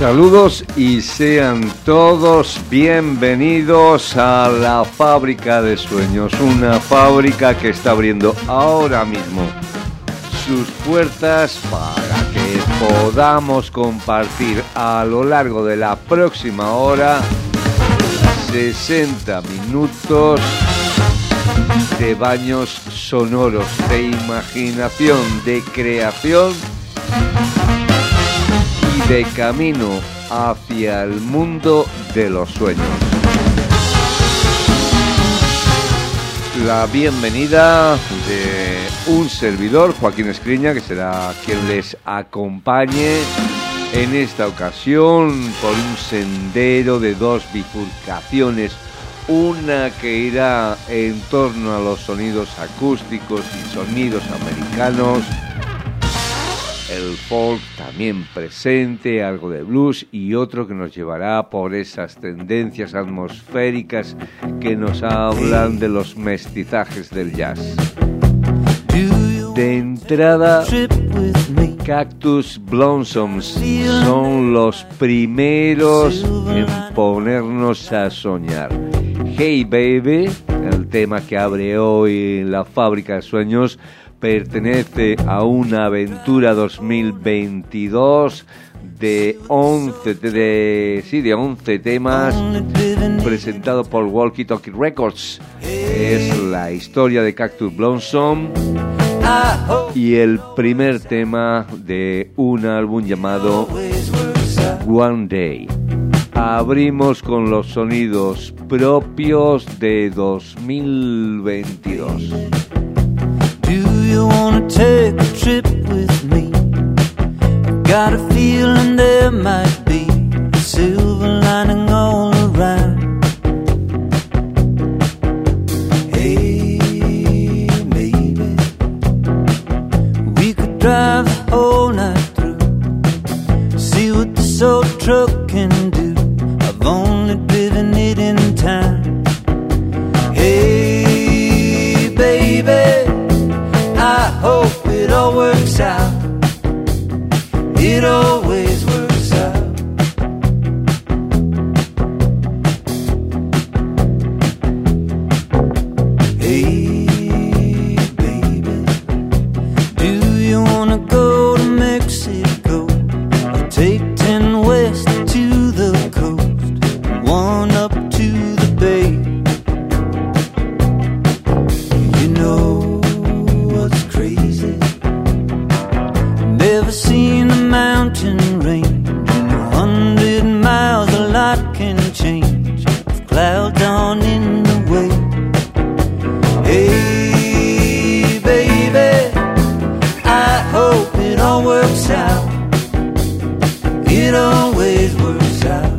Saludos y sean todos bienvenidos a la Fábrica de Sueños, una fábrica que está abriendo ahora mismo sus puertas para que podamos compartir a lo largo de la próxima hora 60 minutos de baños sonoros, de imaginación, de creación y de camino hacia el mundo de los sueños. La bienvenida de un servidor, Joaquín Escriña, que será quien les acompañe en esta ocasión por un sendero de dos bifurcaciones, una que irá en torno a los sonidos acústicos y sonidos americanos, el folk también presente, algo de blues, y otro que nos llevará por esas tendencias atmosféricas que nos hablan de los mestizajes del jazz. De entrada, Cactus Blossoms son los primeros en ponernos a soñar. Hey Baby, el tema que abre hoy la Fábrica de Sueños, pertenece a una aventura 2022 de 11 temas, presentado por Walkie Talkie Records. Es la historia de Cactus Blossom y el primer tema de un álbum llamado One Day. Abrimos con los sonidos propios de 2022. Do you wanna take a trip with me? Got a feeling there might be a silver lining all around. Hey, maybe we could drive the whole night through, see what this old truck can do. I've only driven it in time. Hey, baby, I hope it all works out. It always works out. Hey, baby, do you wanna go to Mexico? Or take 10 west to the coast, 1 up to the bay? You know what's crazy? Never seen a mountain range. In 100 miles a lot can change if clouds aren't in the way. Hey, baby, I hope it all works out. It always works out.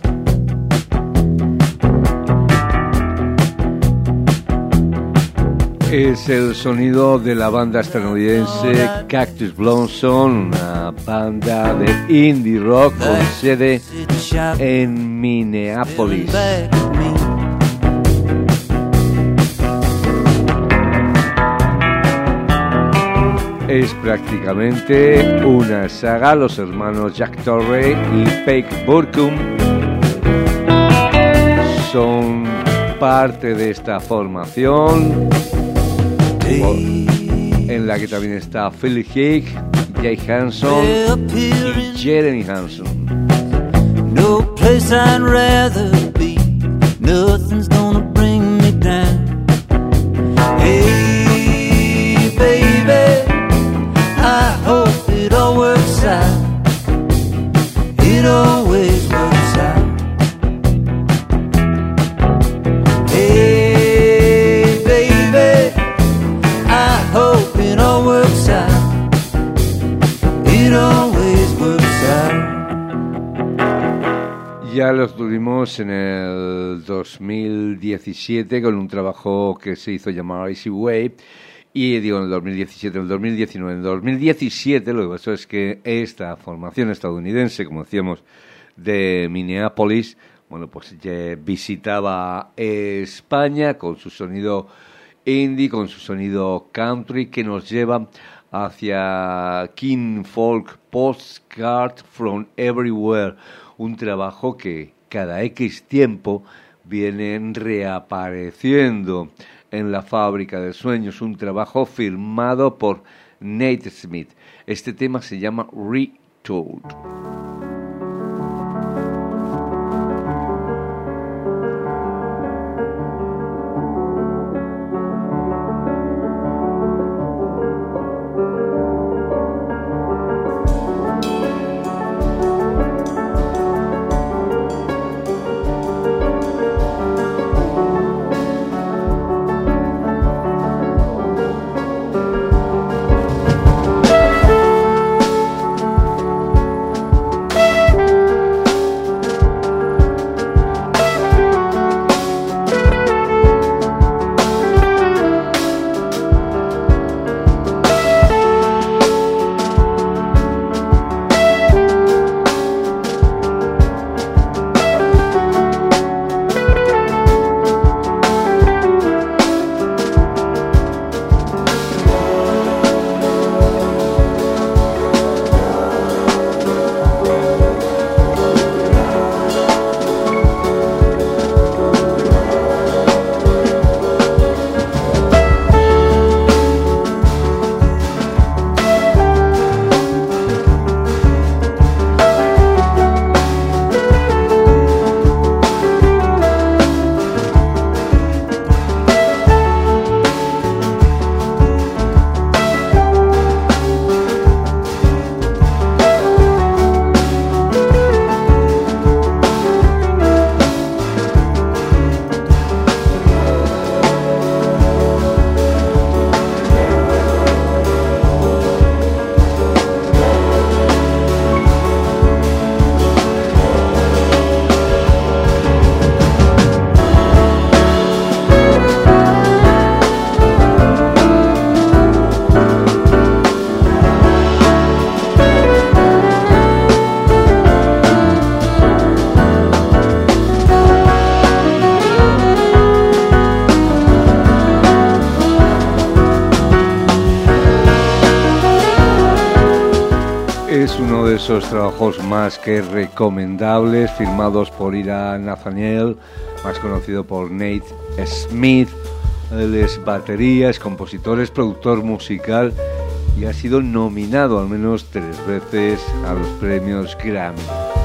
Es el sonido de la banda estadounidense Cactus Blossom, una banda de indie rock con sede en Minneapolis. Es prácticamente una saga. Los hermanos Jack Torrey y Peg Burkum son parte de esta formación, en la que también está Phil Higg, Jay Hanson y Jeremy Hanson. No place I'd rather be. Nothing's gonna bring me down. Hey, baby, I hope it all works out. It always works out. Hey, baby, I hope it all works out. It always works out. Ya los tuvimos en el 2017 con un trabajo que se hizo llamar Easy Way. Y digo en el 2017, en el 2019, en el 2017 lo que pasó es que esta formación estadounidense, como decíamos, de Minneapolis, bueno, pues visitaba España con su sonido indie, con su sonido country, que nos lleva hacia King Folk Postcard from Everywhere, un trabajo que cada X tiempo viene reapareciendo en la Fábrica de Sueños, un trabajo firmado por Nate Smith. Este tema se llama Retold. Es uno de esos trabajos más que recomendables, firmados por Ira Nathaniel, más conocido por Nate Smith. Él es batería, es compositor, es productor musical y ha sido nominado al menos 3 veces a los premios Grammy.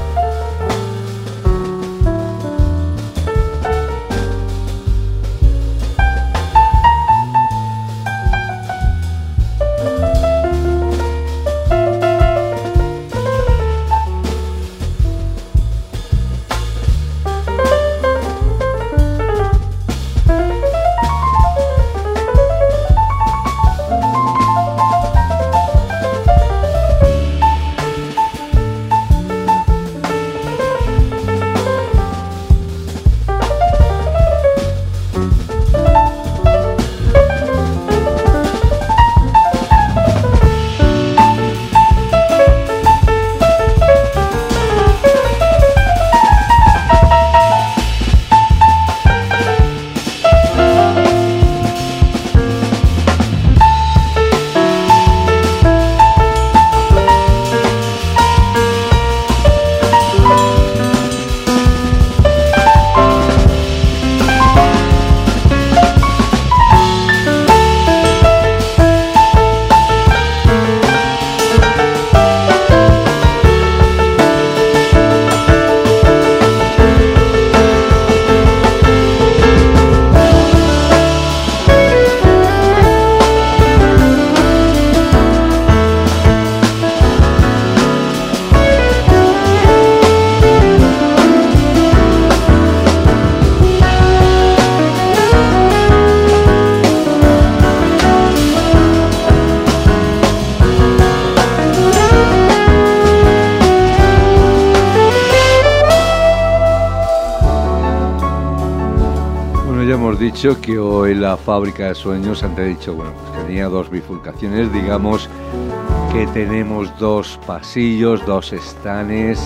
Dicho que hoy la Fábrica de Sueños, antes he dicho, bueno, pues que tenía 2 bifurcaciones, digamos que tenemos 2 pasillos, 2 estanes,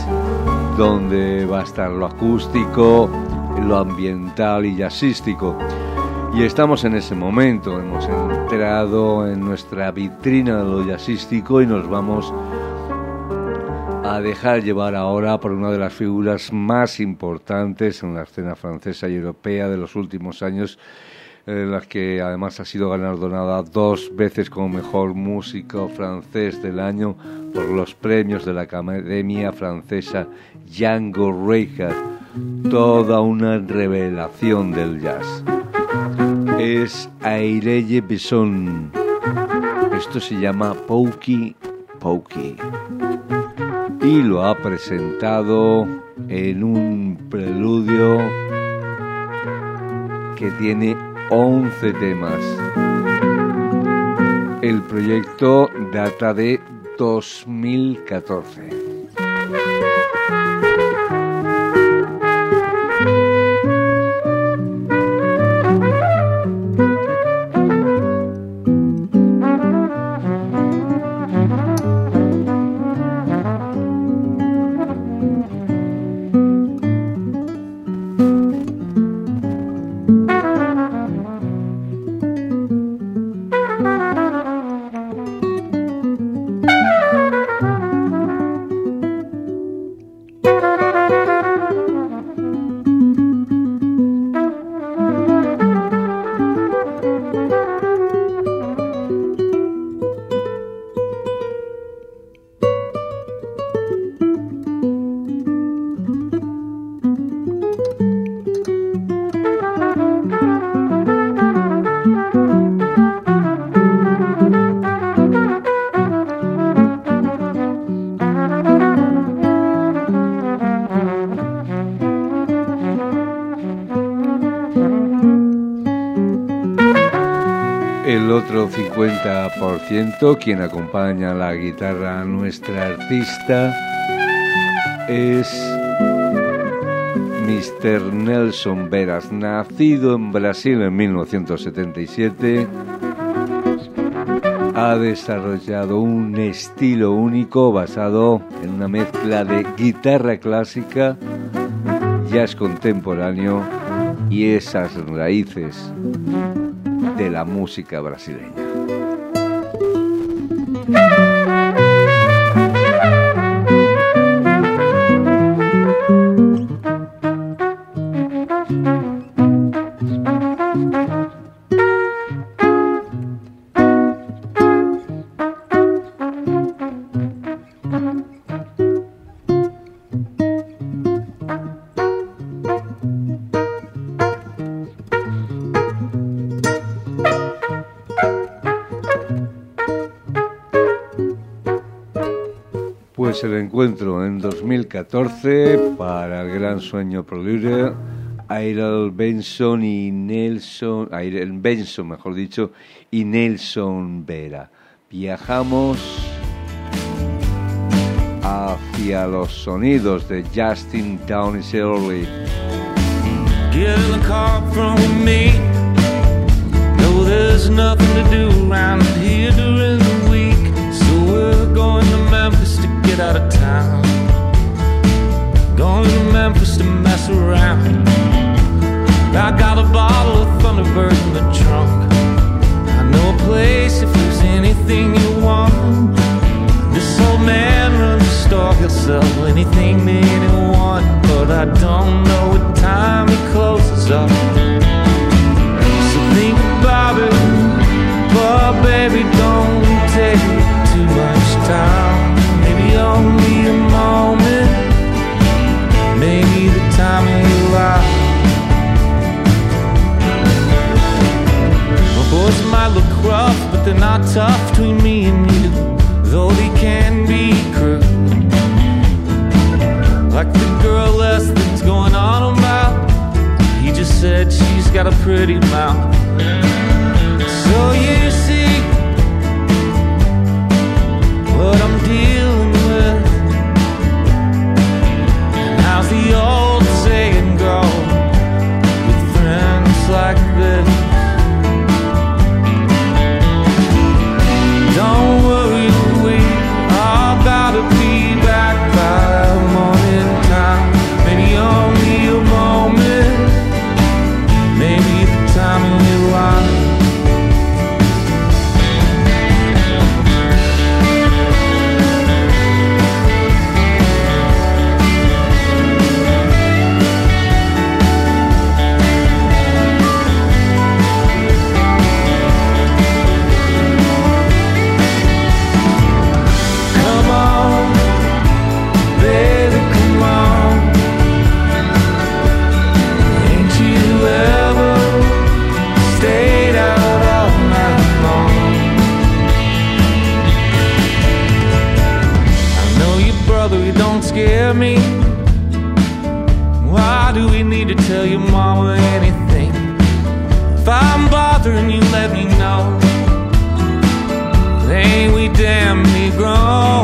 donde va a estar lo acústico, lo ambiental y jazzístico. Y estamos en ese momento, hemos entrado en nuestra vitrina de lo jazzístico y nos vamos a dejar llevar ahora por una de las figuras más importantes en la escena francesa y europea de los últimos años, las que además ha sido galardonada 2 veces como mejor músico francés del año por los premios de la Academia Francesa, Django Reinhardt, toda una revelación del jazz. Es Aireye Besson. Esto se llama Pouki Pouki y lo ha presentado en un preludio que tiene 11 temas. El proyecto data de 2014. El otro 50%, quien acompaña la guitarra a nuestra artista, es Mr. Nelson Veras, nacido en Brasil en 1977. Ha desarrollado un estilo único basado en una mezcla de guitarra clásica, jazz contemporáneo y esas raíces de la música brasileña. Pues el encuentro en 2014 para el gran sueño Prelude, Airel Benson y Nelson Vera. Viajamos hacia los sonidos de Justin Downes Early. Get in the car from me. No, there's nothing to do around here during the week, so we're going to Memphis to get out of town. Going to Memphis to mess around. I got a bottle of Thunderbird in the trunk. I know a place if there's anything you want. This old man runs a store, he'll sell anything to anyone, but I don't know what time he closes up. So think about it, but baby, don't take too much time. Maybe only a moment, maybe the time of your life. Well, boys might look rough, but they're not tough between me and you, though they can be cruel. Like the girl less that's going on do we need to tell your mama anything? If I'm bothering you, let me know. Ain't we damn Negro?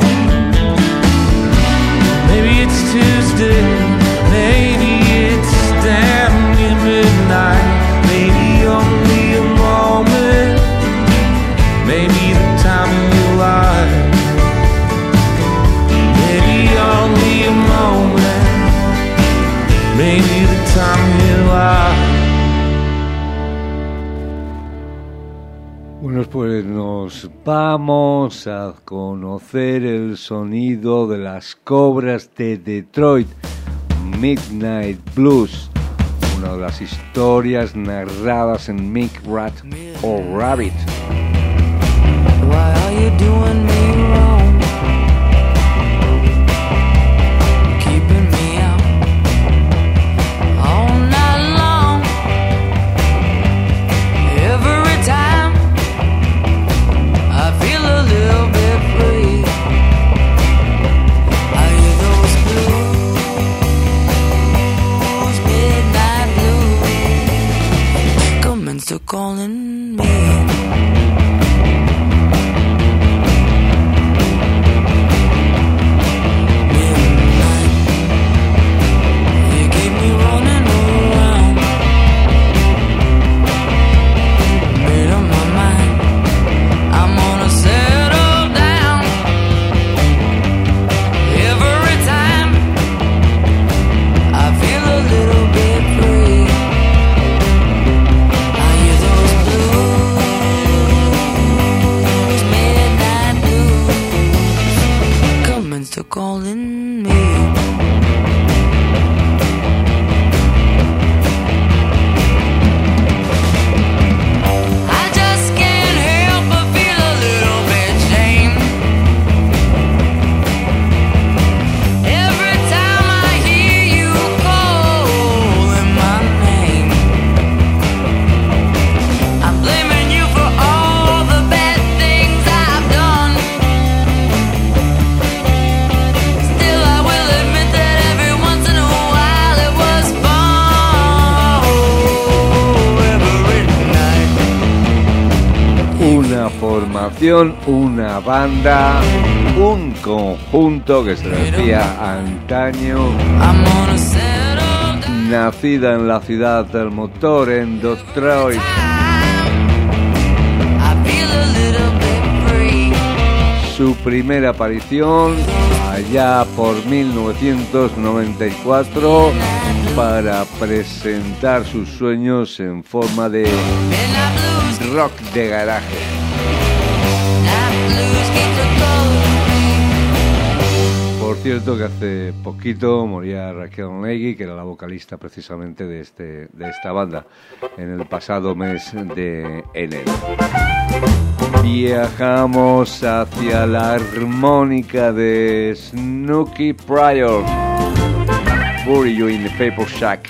Maybe it's Tuesday, maybe it's damn near midnight. Maybe only a moment, maybe the time of your life. Maybe only a moment, maybe the time of your life. Bueno, pues nos vamos a conocer el sonido de las Cobras de Detroit, Midnight Blues, una de las historias narradas en Mick Rat o Rabbit. Why are you doing me wrong? Keeping me out all night long. Every time I feel a little bit free. I hear those blues, midnight blues, coming to calling me. Calling me. I just can't help but feel a little bit shame. Every time I hear you calling my name, I'm blaming you for all the bad things I've done. Una formación, una banda, un conjunto que se decía antaño, nacida en la ciudad del motor, en Detroit. Su primera aparición allá por 1994 para presentar sus sueños en forma de rock de garaje. Por cierto que hace poquito moría Raquel Negui, que era la vocalista precisamente de esta banda, en el pasado mes de enero. Viajamos hacia la armónica de Snooky Pryor, Bury You in the Paper Shack.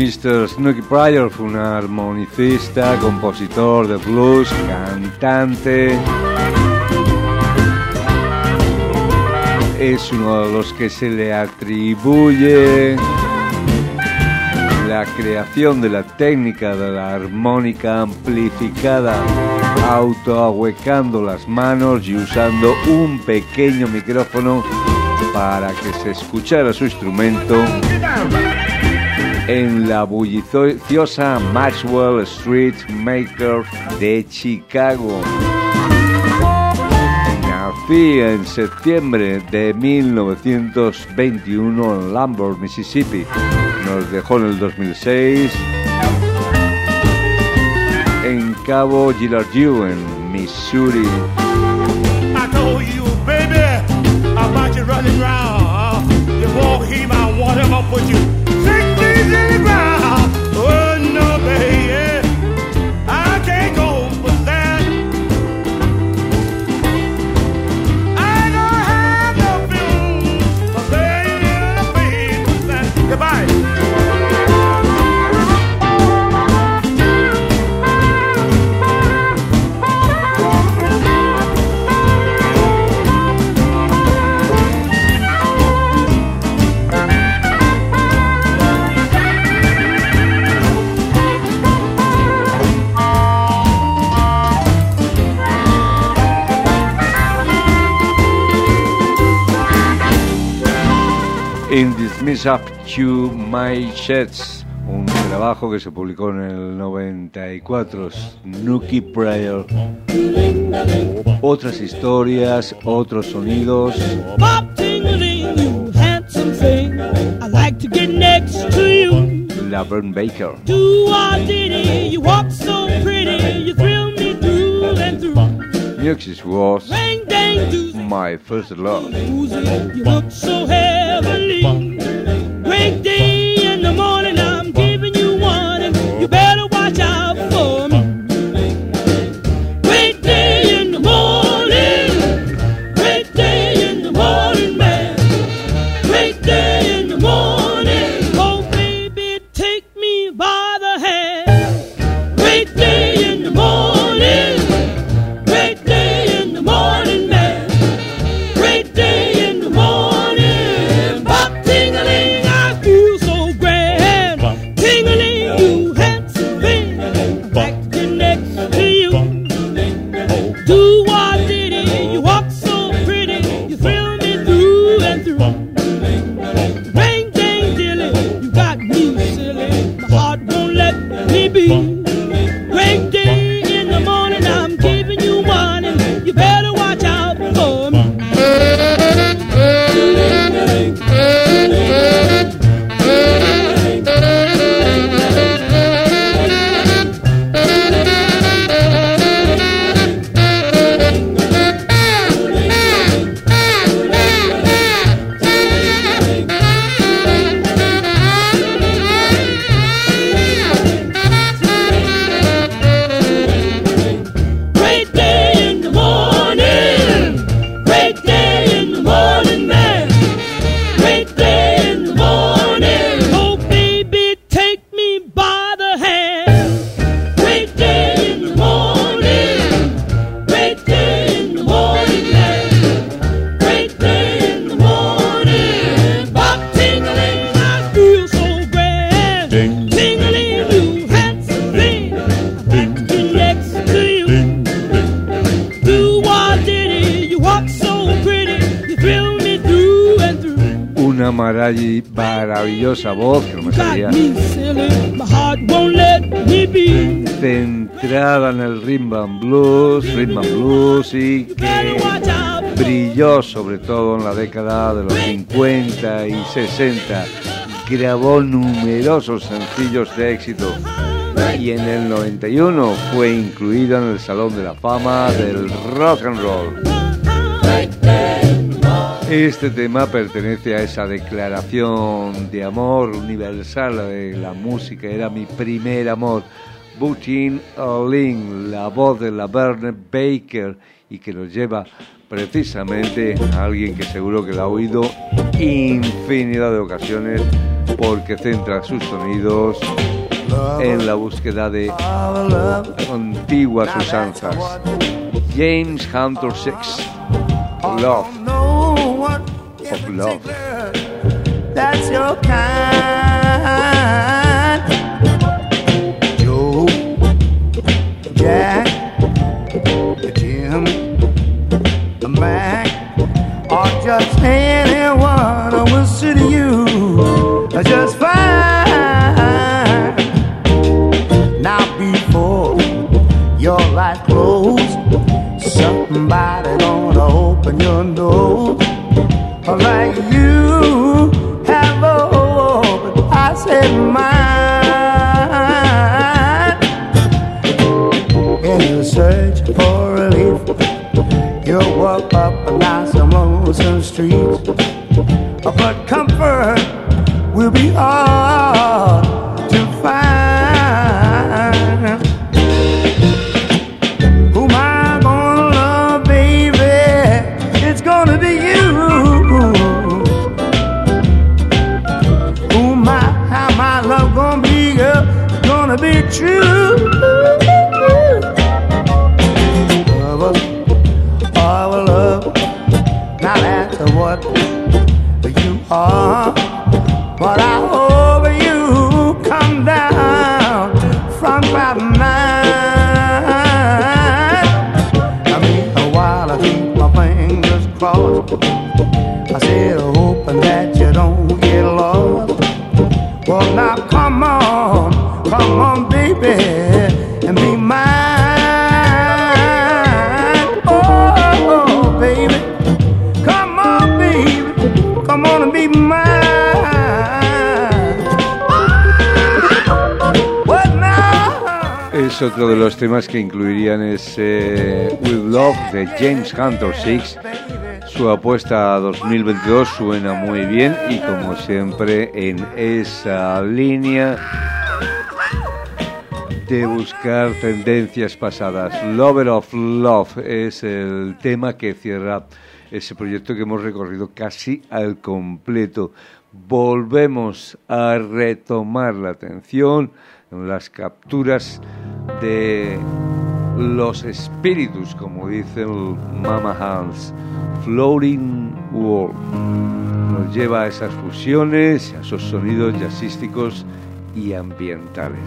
Mr. Snooky Pryor fue un armonicista, compositor de blues, cantante. Es uno de los que se le atribuye la creación de la técnica de la armónica amplificada, autoahuecando las manos y usando un pequeño micrófono para que se escuchara su instrumento en la bulliciosa Maxwell Street Maker de Chicago. Nacía en septiembre de 1921 en Lambert, Mississippi. Nos dejó en el 2006 en Cabo Girardeau, en Missouri. I told you, baby, about you running round. You won't hear my water, I'm gonna put you 6 feet in the ground. Oh no, baby, I can't go for that. I don't have no feeling for laying in the bed with that. Goodbye. In Dismiss Up to My Sheds, un trabajo que se publicó en el 94, Snooky Pryor. Otras historias, otros sonidos. Pop tingling, you handsome thing. I like to get next to you. Laverne Baker. Do-a-diddy, you walk so pretty. You thrill me through and through. Music was Ring, dang, do. My First Love. You look so heavenly. Great day in the morning, I'm giving you one, and you better watch out for me. Great day in the morning, great day in the morning, man. Great day in the morning, oh baby, take me by the hand. Great day in the morning, great day in the morning, man. Great day in the morning, pop tingling, I feel so grand. Tingling, you handsome thing, I'd like to get next to you. Do what did it, you walk so pretty, you thrill me through and through. Ring, dang, dilly, you got me silly, my heart won't let me be. Great day in the morning, I'm giving you one, and you better watch out for me. Great day in the morning, great day in the morning, man. Great day in the morning, oh baby, take me by the hand. Great day in the morning, great day in the morning, man. Great day in the morning, pop tingling, I feel so grand. Tingling, you handsome thing, I'd like to get next to you. Do what did it, you walk so pretty, you thrill me through and through. Una maravillosa voz que no me Got salía, me silly, my heart won't let me be. centrada en el rhythm and blues y You better que watch out. brilló sobre todo en la década de los 50 y 60. Grabó numerosos sencillos de éxito y en el 91 fue incluida en el Salón de la Fama del Rock and Roll. Este tema pertenece a esa declaración de amor universal de la música. Era mi primer amor. Buttin Lynn, la voz de Laverne Baker, y que nos lleva precisamente a alguien que seguro que la ha oído infinidad de ocasiones, porque centra sus sonidos en la búsqueda de antiguas usanzas. James Hunter Six, Love of Love. That's your kind. Joe, Jack, Jim, Mac, or just anyone who will suit you just fine. Now before your light close, somebody gonna open your door like you have opened, I said mine. In your search for relief, you walk up and down some lonesome streets, but comfort will be hard to find. Who am I gonna love, baby? It's gonna be you. Who am I? How my love gonna be, girl? It's gonna be true. Our love, now that's what you are. But I hope you come down from cloud nine. I mean, while I keep my fingers crossed, I said, hoping that you don't get lost. Well, now come on, baby, and be mine. Oh, baby, come on, baby, come on and be mine. Es otro de los temas que incluirían ese With Love de James Hunter Six. Su apuesta a 2022 suena muy bien y como siempre en esa línea de buscar tendencias pasadas. Lover of Love es el tema que cierra ese proyecto que hemos recorrido casi al completo. Volvemos a retomar la atención en las capturas de los espíritus, como dice el Mama Hans. Floating World nos lleva a esas fusiones, a esos sonidos jazzísticos y ambientales.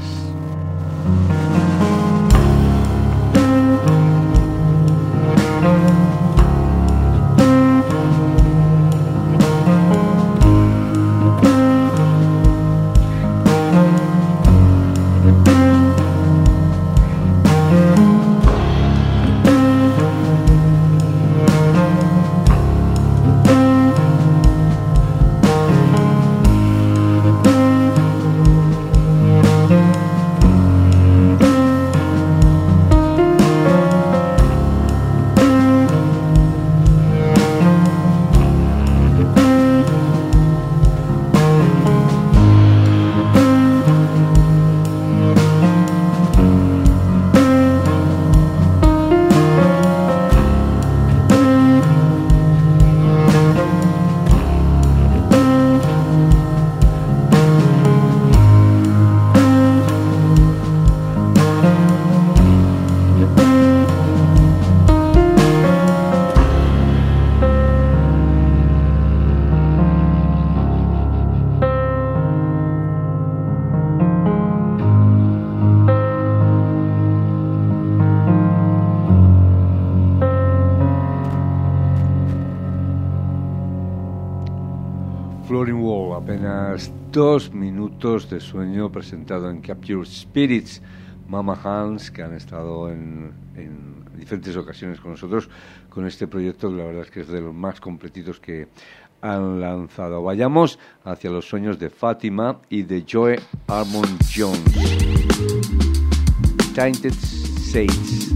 Floating World, apenas 2 minutos de sueño presentado en Capture Spirits. Mama Hans, que han estado en diferentes ocasiones con nosotros con este proyecto, que la verdad es que es de los más completitos que han lanzado. Vayamos hacia los sueños de Fátima y de Joe Armond Jones. Tainted Saints.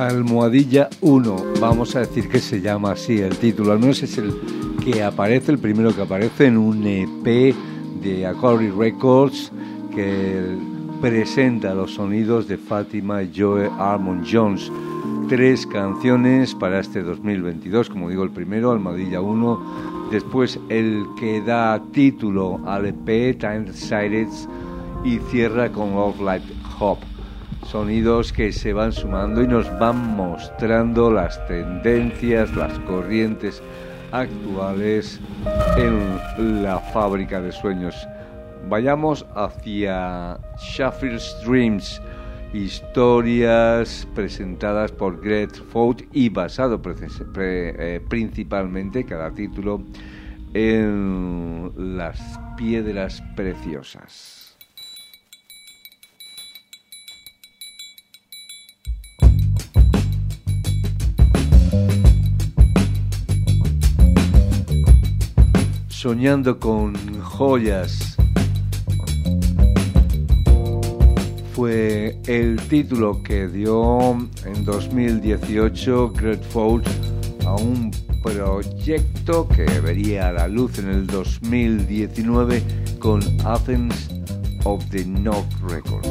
Almohadilla 1, vamos a decir que se llama así el título, al menos es el que aparece, el primero que aparece en un EP de Accordi Records que presenta los sonidos de Fátima Joe Armon Jones. 3 canciones para este 2022, como digo, el primero, Almohadilla 1, después el que da título al EP, Time Sideds, y cierra con Love Like Hop. Sonidos que se van sumando y nos van mostrando las tendencias, las corrientes actuales en la fábrica de sueños. Vayamos hacia Sheffield's Dreams, historias presentadas por Greg Fout y basado principalmente, cada título, en las piedras preciosas. Soñando con joyas fue el título que dio en 2018 Greg Fout a un proyecto que vería la luz en el 2019 con Athens of the North Records.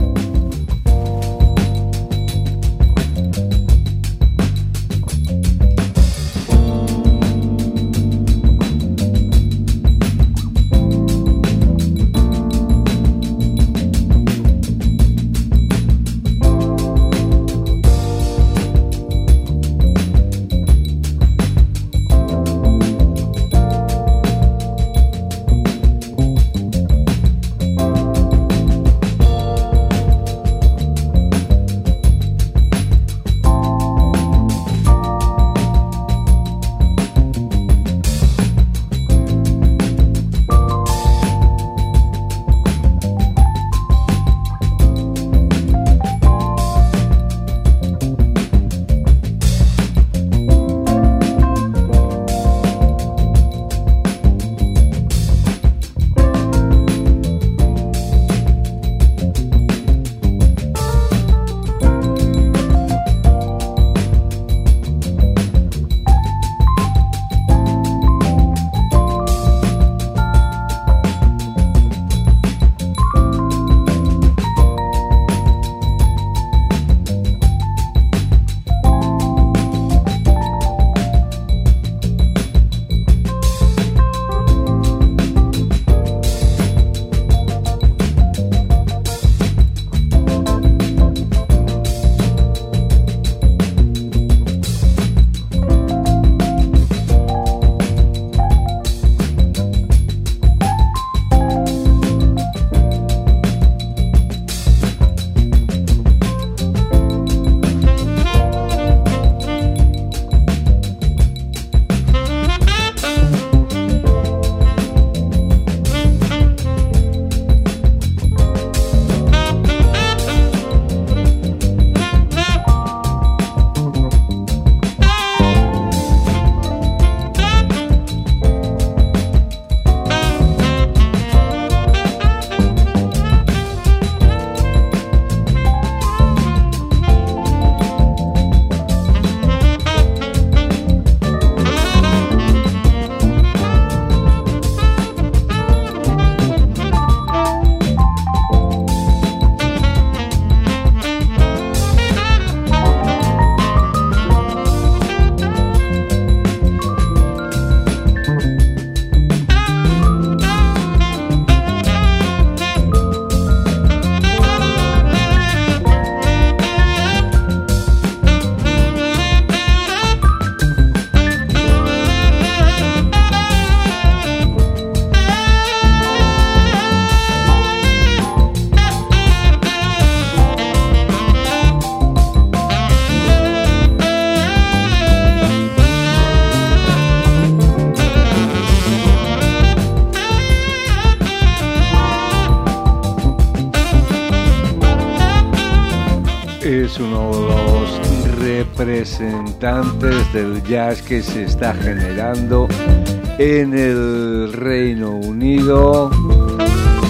es uno de los representantes del jazz que se está generando en el Reino Unido. Un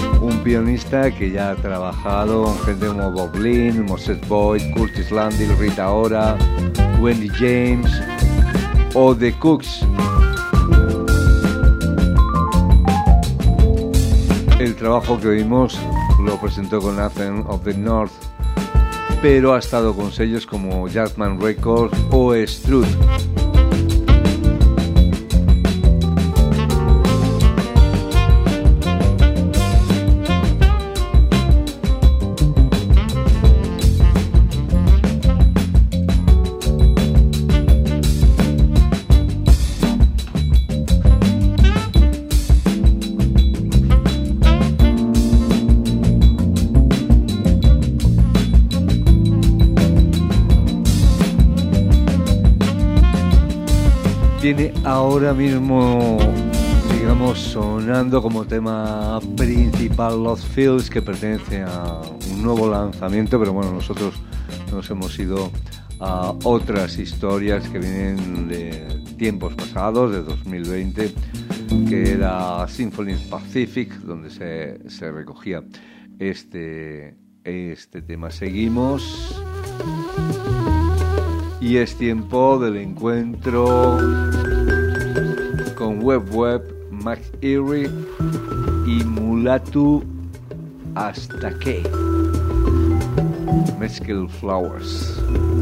pianista que ya ha trabajado con gente como Bob Lynn, Moses Boyd, Curtis Landil, Rita Ora, Wendy James o The Cooks. El trabajo que oímos lo presentó con Anthem of the North, pero ha estado con sellos como Jazzman Records o Struth. Viene ahora mismo, digamos, sonando como tema principal Lost Fields, que pertenece a un nuevo lanzamiento, pero bueno, nosotros nos hemos ido a otras historias que vienen de tiempos pasados, de 2020, que era Symphony Pacific, donde se recogía este tema. Seguimos. Y es tiempo del encuentro con Web, Max Erie y Mulatu hasta que Mescal Flowers.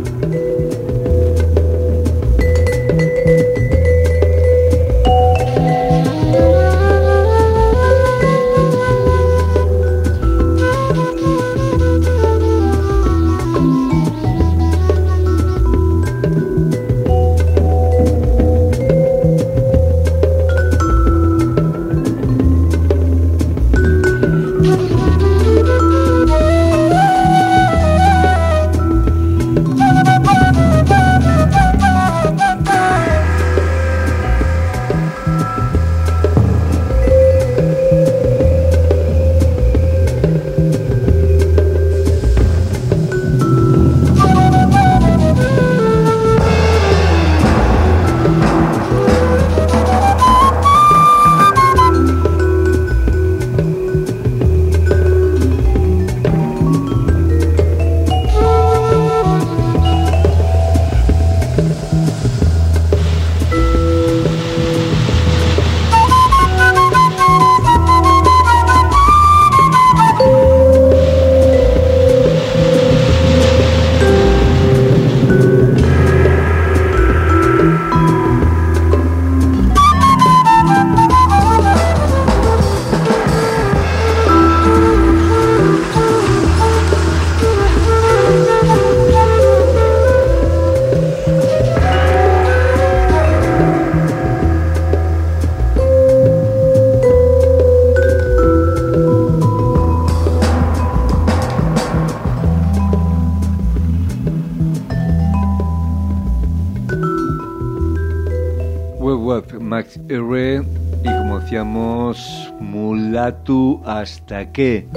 Max Erie y como decíamos Mulatu hasta que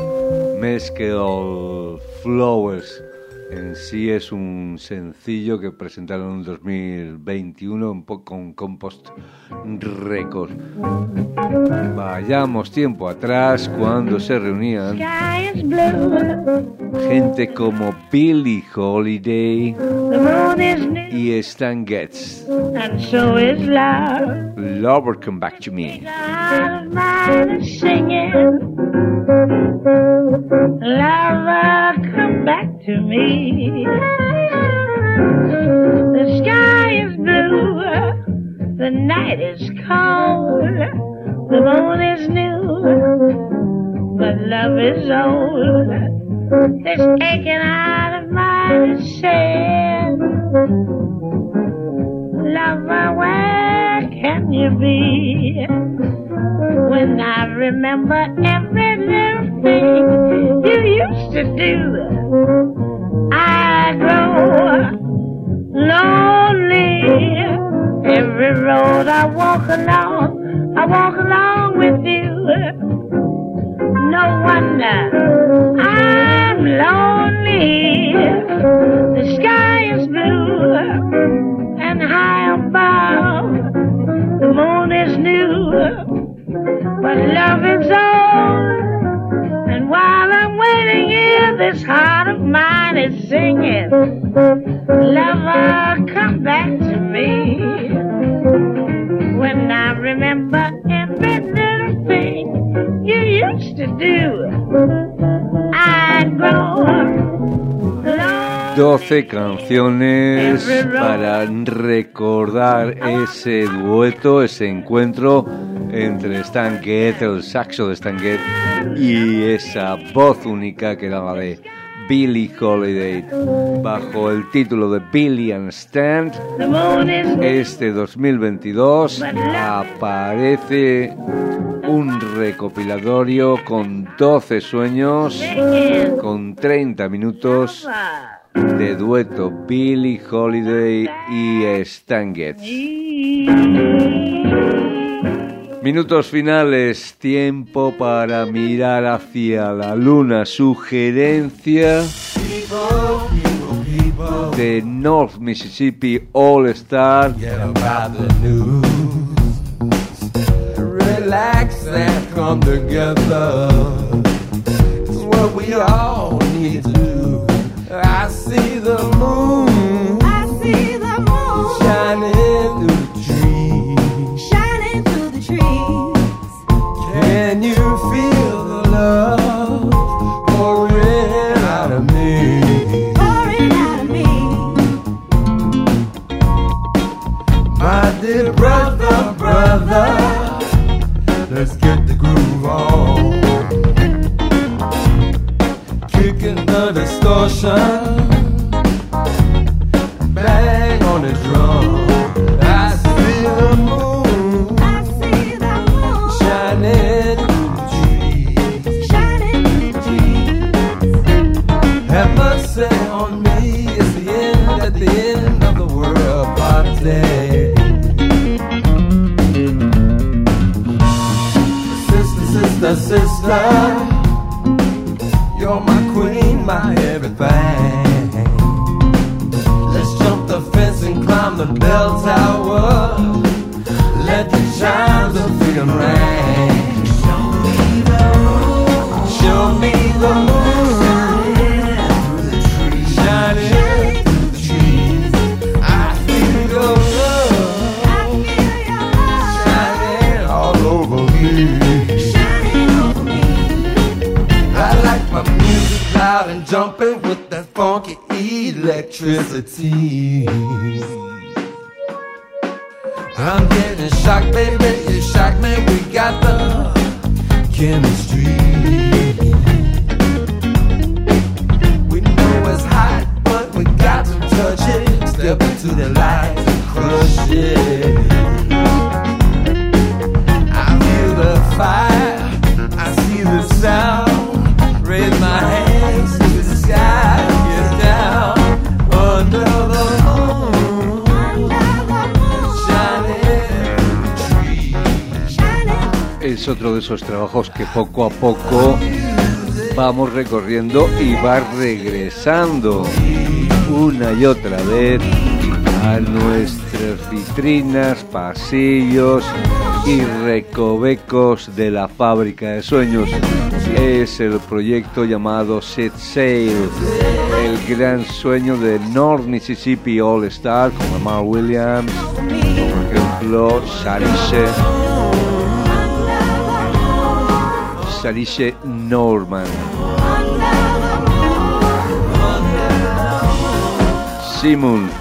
Mescal Flowers. En sí es un sencillo que presentaron en 2021 un poco con Compost Records. Vayamos tiempo atrás cuando se reunían gente como Billie Holiday y Stan Getz. And so is love. Lover, Come Back to Me. Singing, lover, come back to me. The sky is blue, the night is cold, the moon is new, but love is old. This aching out of my sand. Lover, where can you be? When I remember every little thing you used to do, I grow lonely. Every road I walk along with you. No wonder I'm lonely. The sky is blue and high above, the moon is new, but love is old, and this heart of mine is singing, lover, come back to me. When I remember every little thing you used to do, I'd grow up. 12 canciones para recordar ese dueto, ese encuentro entre Stan Getz, el saxo de Stan Getz, y esa voz única que era la de Billie Holiday, bajo el título de Billie and Stan. Este 2022 aparece un recopilatorio con 12 sueños, con 30 minutos de dueto Billie Holiday y Stan Getz. Minutos finales, tiempo para mirar hacia la luna. Sugerencia de North Mississippi All Star. Relax and come together. It's what we all need to do. I see the moon. I see the moon Shining through the trees. shining through the trees. Can you feel the love pouring out of me? Pouring out of me. My dear brother, brother, let's get the groove on. Kicking the distortion, bang on the drum. I see the moon I see the moon shining through the trees. shining through the trees. Have mercy on me, it's the end at the end of the world party. Sister, sister, you're my queen, my everything. Let's jump the fence and climb the bell tower. Let the chimes of freedom ring. Show me the moon. Show me the moon. Shining through the trees. I feel your love. I feel your love Shining all over me. shining over me. I like my music loud and jumping with that funky electricity. I'm getting shocked, baby, you shock me, we got the chemistry. We know it's hot, but we got to touch it. Step into the light and crush it. I feel the fire, I see the sound. Raise my hands to the sky, get down under the moon, shining through the trees. Es otro de esos trabajos que poco a poco vamos recorriendo y va regresando una y otra vez a nuestras vitrinas, pasillos y recovecos de la fábrica de sueños. Es el proyecto llamado Set Sail, el gran sueño de North Mississippi All Star, con Lamar Williams, por ejemplo, Sarishe Norman, Simon.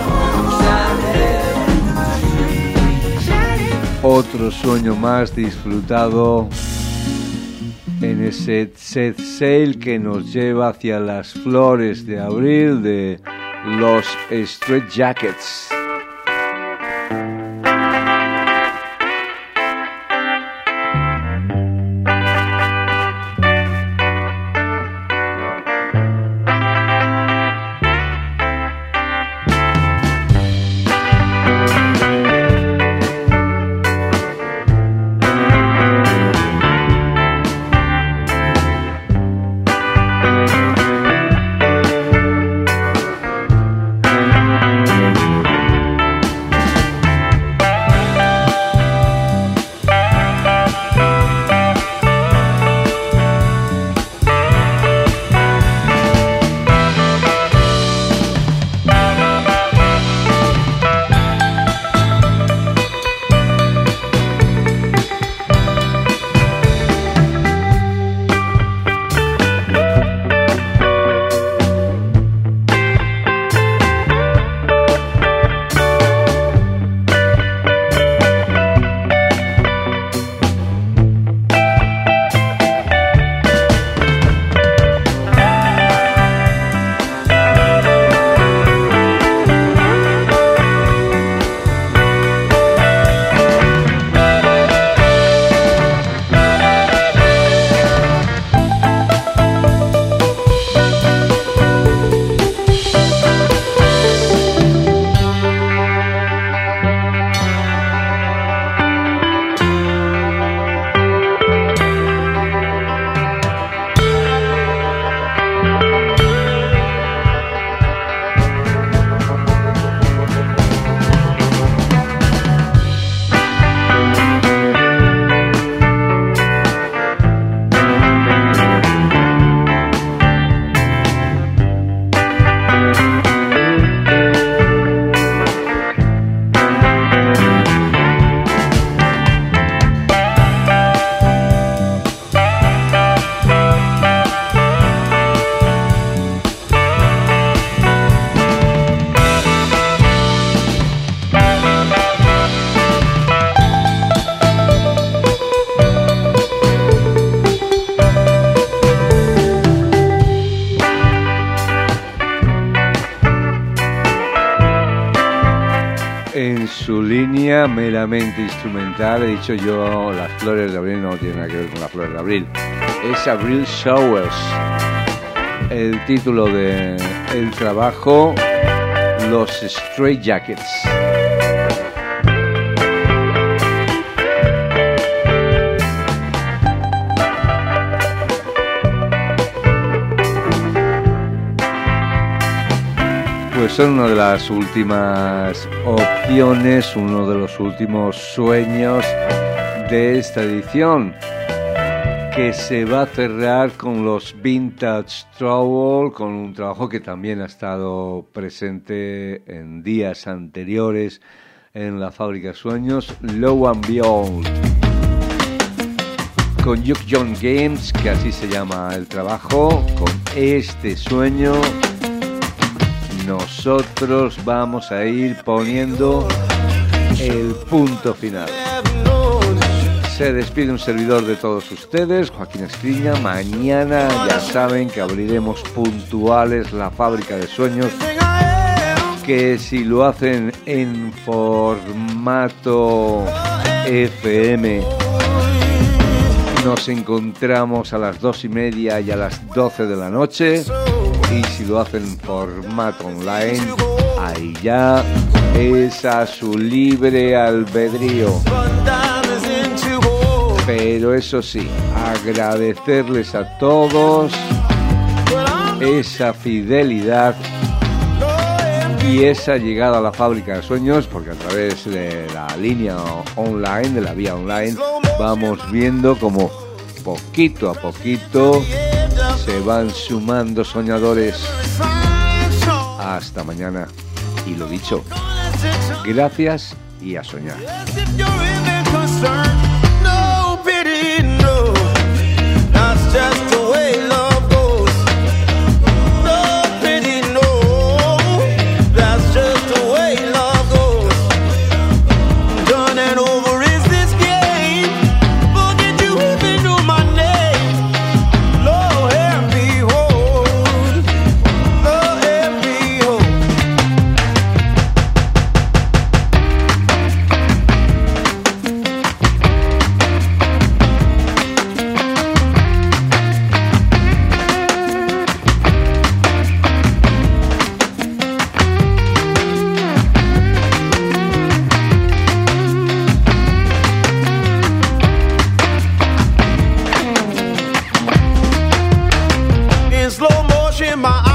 Otro sueño más disfrutado en ese Set Sail que nos lleva hacia las flores de abril de los Straight Jackets. su línea meramente instrumental. He dicho yo, Las Flores de Abril no tiene nada que ver con Las Flores de Abril. Es Abril Showers, el título del trabajo, Los Strait Jackets. Pues son una de las últimas opciones, uno de los últimos sueños de esta edición, que se va a cerrar con los Vintage Trouble, con un trabajo que también ha estado presente en días anteriores en la Fábrica de Sueños, Low and Beyond, con Duke John Games, que así se llama el trabajo. Con este sueño nosotros vamos a ir poniendo el punto final. Se despide un servidor de todos ustedes, Joaquín Escriña. Mañana ya saben que abriremos puntuales la Fábrica de Sueños, que si lo hacen en formato FM, nos encontramos a las 2:30 y a las 12 de la noche. Y si lo hacen en formato online, ahí ya es a su libre albedrío. Pero eso sí, agradecerles a todos esa fidelidad y esa llegada a la Fábrica de Sueños, porque a través de la línea online, de la vía online, vamos viendo como poquito a poquito se van sumando soñadores. Hasta mañana. Y lo dicho, gracias y a soñar. In slow motion, my